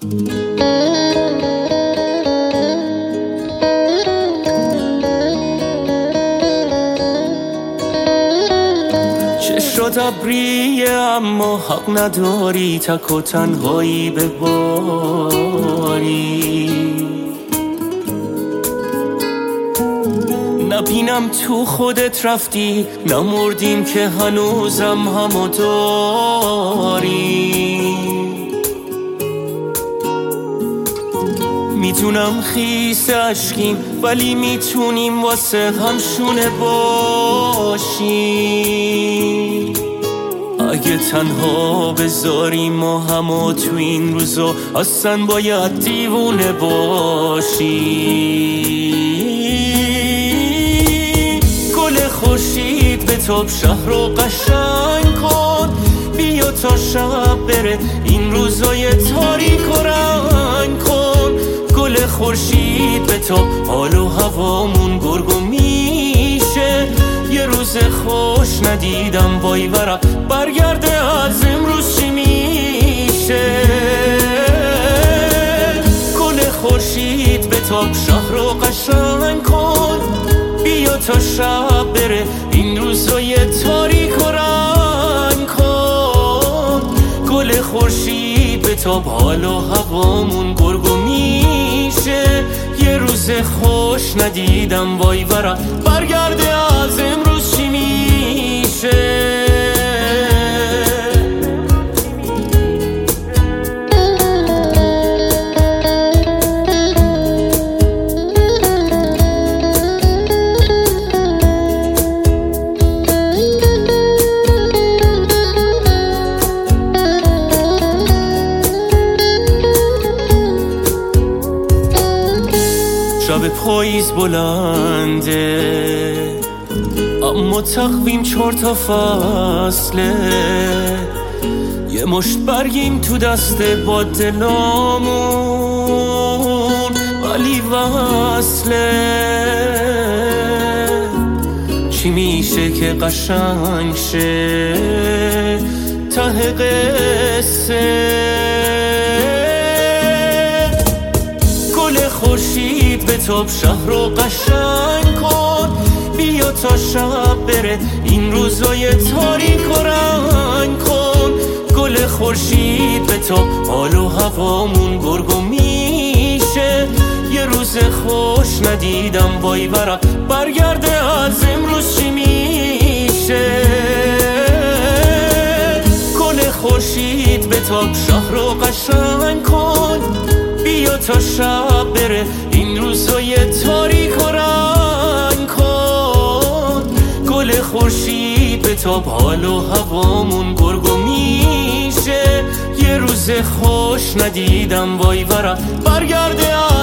چشات ابریه اما حق نداری تک و تنهایی بباری، نبینم تو خودت رفتی، نمردیم که هنوزم همو داری. میدونم خیس عشقیم ولی میتونیم واسه هم شونه باشیم. اگه تنها بذاریم ما همو تو این روزا اصلا باید دیوونه باشیم. گل خورشید به تاب شهر رو قشنگ کن، بیا تا شب بره این روزای تاریک و رنگ کن. گل خورشید به تاب حال و هوامون گرگ و میشه، یه روز خوش ندیدم وای ورق برگرده از امروز چی میشه. گل خورشید به تاب شهر رو قشنگ کن، بیا تا شب بره این روزای تاریک و رنگ کن. گل خورشید به تاب حال و هوامون گرگ و میشه، یه روز خوش ندیدم وای ورق برگرده از امروز چی میشه. شب پاییز بلنده اما تقویم 4 تا فصله، یه مشت برگیم تو دست با دلامون ولی وصله. چی میشه که قشنگ شه ته قصه. خورشید به تاب شهر رو قشنگ کن، بیا تا شب بره این روزای تاریک و رنگ کن. گل خورشید به تاب حال و هوامون گرگ و میشه، یه روز خوش ندیدم وای ورق برگرده از امروز چی میشه. گل خورشید به تاب شهر رو قشنگ کن، بیا تا شب بره این روزای تاریک و رنگ کن. گل خورشید به تاب حال و هوامون گرگ و میشه، یه روز خوش ندیدم وای ورق برگرده